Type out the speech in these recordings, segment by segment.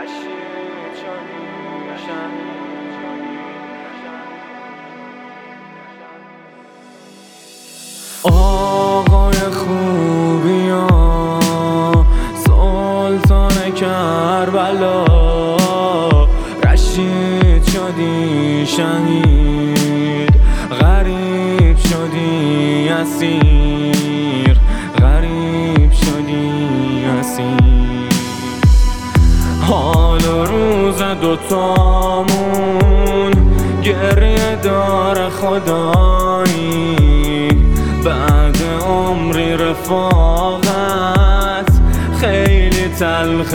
آقای خوبی ها، سلطان کربلا، رشید شدی شهید، غریب شدی اسیر، غریب شدی اسیر. حال و روز دوتامون گریه داره خدایی، بعد عمری رفاقت خیلی تلخ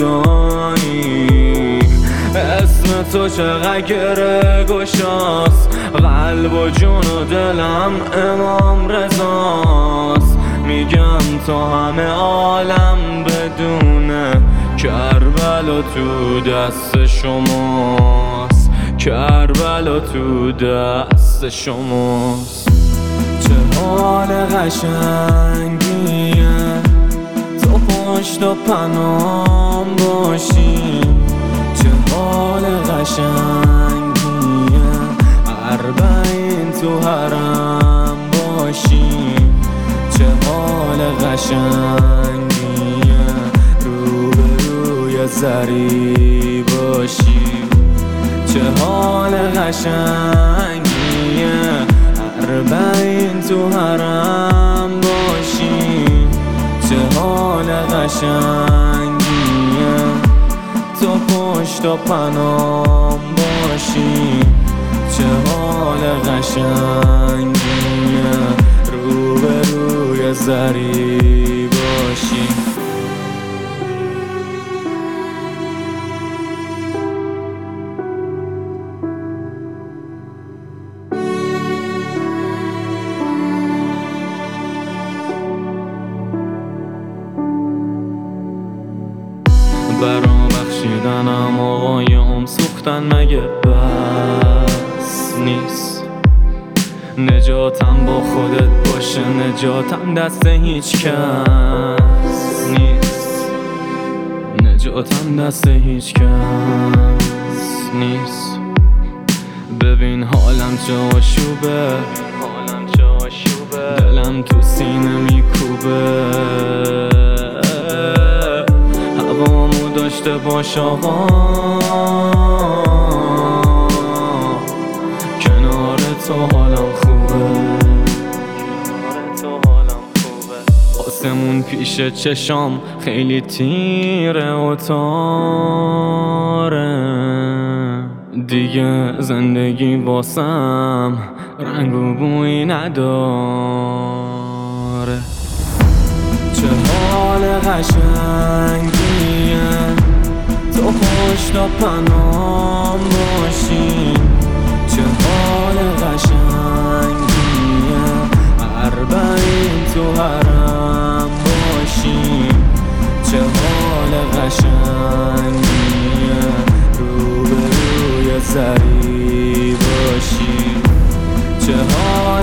جدایی. اسم تو چقدر گره گشاست، قلب و جون و دلم امام رضاست. میگم تو همه عالم بدونه کربلا تو دست شماست، کربلا تو دست شماست. چه حال قشنگیه تو پشت و پنام باشی، چه حال قشنگیه اربعین تو حرم باشی، چه حال قشنگیه روبروی زری باشی، چه حال قشنگیه اربعین تو حرم باشی، چه حال قشنگیه تو پشت و پنام باشی، چه حال قشنگیه روبروی زری باشی. برام بخشیدنم آقایم سوختن مگه بس نیست؟ نجاتم با خودت باشه، نجاتم دست هیچ کس نیست، نجاتم دست هیچ کس نیست. ببین حالم چه آشوبه، دلم تو سینه میکوبه، هوامو داشته باش آقا، کنار تو حالم خوبه، آسمون پیش چشام خیلی تیره و تاره، دیگه زندگی واسم رنگ و بویی نداره. چه حال قشنگیه تو پشت و پنام باشی، چه حال قشنگیه اربعین تو حرم باشی، چه حال قشنگیه روبروی زری باشی، چه حال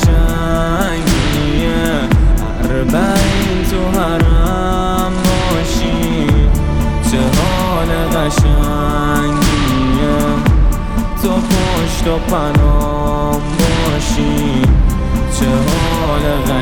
قشنگیه اربعین تو حرم باشی، چه حال قشنگیه تو پشت و پنام باشی، چه حال